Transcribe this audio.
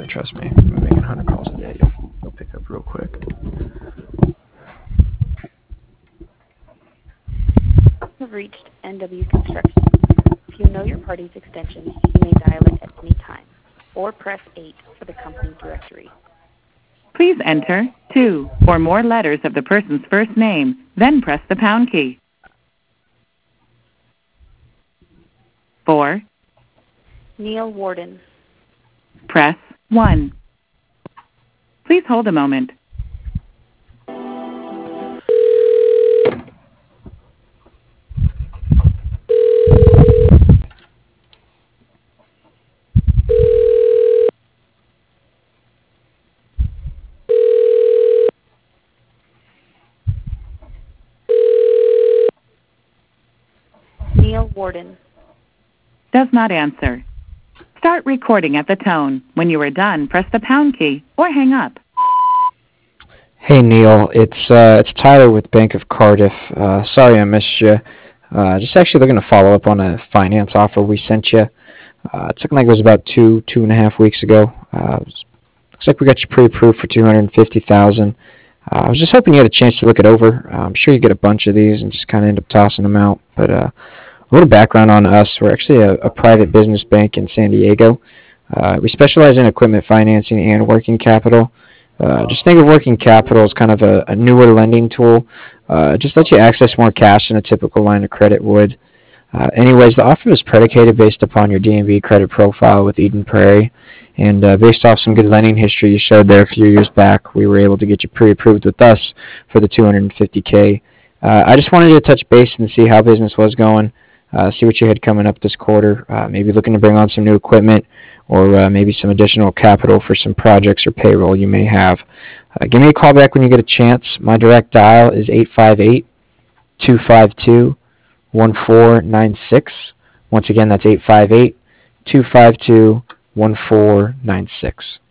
trust me. I've been making 100 calls a day. You'll pick up real quick. You've reached NW Construction. If you know your party's extension, you may dial it at any time, or press 8 for the company directory. Please enter 2 or more letters of the person's first name, then press the pound key. 4. Neil Warden. Press 1. Please hold a moment. Neil Warden. Does not answer. Start recording at the tone. When you are done, press the pound key or hang up. Hey Neil, it's Tyler with Bank of Cardiff. Sorry I missed you. Just actually looking to follow up on a finance offer we sent you. It's looking like it was about 2.5 weeks ago. Looks like we got you pre-approved for $250,000. I was just hoping you had a chance to look it over. I'm sure you get a bunch of these and just kind of end up tossing them out. But a little background on us: we're actually a private business bank in San Diego. We specialize in equipment financing and working capital. Just think of working capital as kind of a newer lending tool. Just lets you access more cash than a typical line of credit would. Anyways, the offer is predicated based upon your D&B credit profile with Eden Prairie. And based off some good lending history you showed there a few years back, we were able to get you pre-approved with us for the $250K. I just wanted to touch base and see how business was going, see what you had coming up this quarter, maybe looking to bring on some new equipment, or maybe some additional capital for some projects or payroll you may have. Give me a call back when you get a chance. My direct dial is 858-252-1496. Once again, that's 858-252-1496.